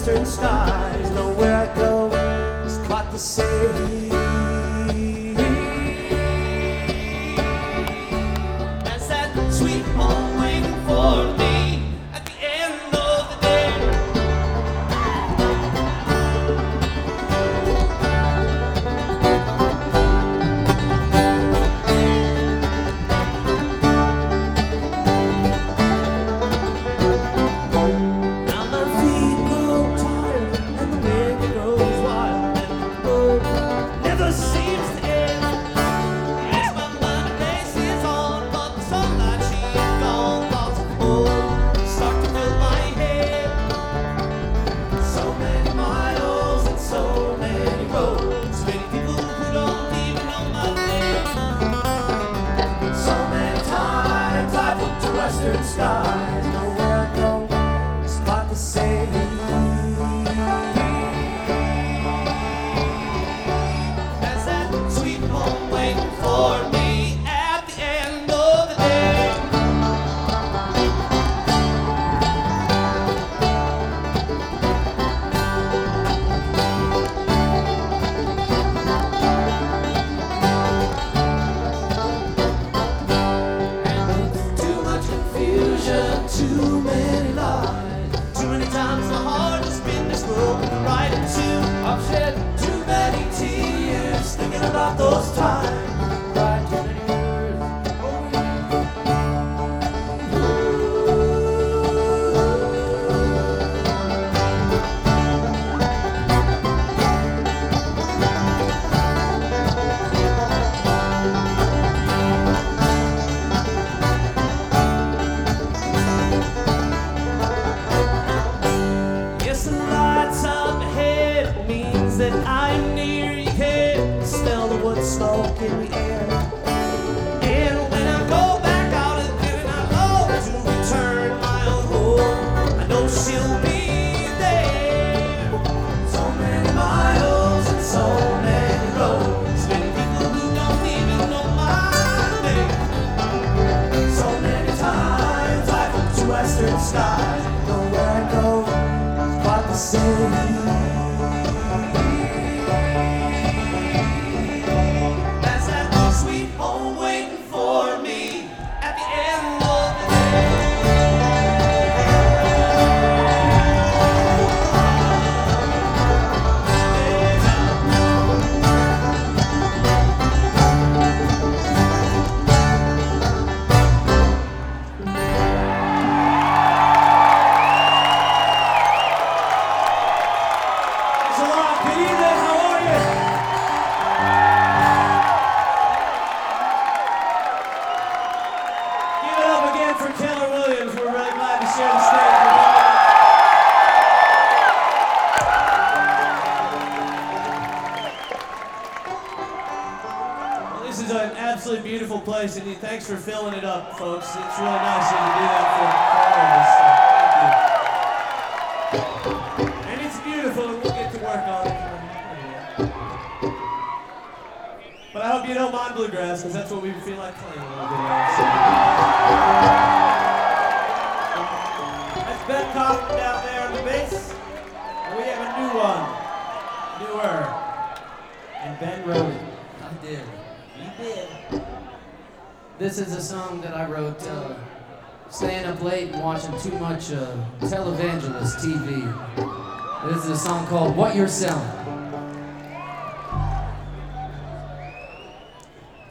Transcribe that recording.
western skies. Nowhere I go is quite the same. As that sweet home waiting for me at the end of the day. Now my feet grow tired and the wind grows wild and the road never seems to end. Yes, my mind races on, but the sunlight she's gone. Thoughts of home start to fill my head. So many miles and so many roads, many people who don't even know my name. So many times I've looked to western skies. Nowhere I go is quite the same. As that sweet home waiting for me at the end of the day. And too much confusion, too many lies, too many times my heart has been this broken right in two. I've shed too many tears thinking about those times. Cried too many words. Yes, the lights up ahead means that I'm near. You can smell the wood smoke in the air. And when I go back out again, I know to return my own home. I know she'll be there. So many miles and so many roads, many people who don't even know my name. So many times I've looked to western skies. Nowhere I go is quite the same. As that sweet home waiting for me at the end of the Thanks a lot. Good evening. How are you? Give it up again for Keller Williams. We're really glad to share the stage with him. Well, this is an absolutely beautiful place, and thanks for filling it up, folks. It's really nice of you to do that for all of us. So thank you. And it's beautiful, and we'll get to work on it. But I hope you don't mind bluegrass, because that's what we feel like playing a little bit of. That's Ben Kaufman down there on the bass. And we have a new one. Newer. And Ben wrote it. I did. He did. This is a song that I wrote staying up late and watching too much televangelist TV. This is a song called What You're Selling.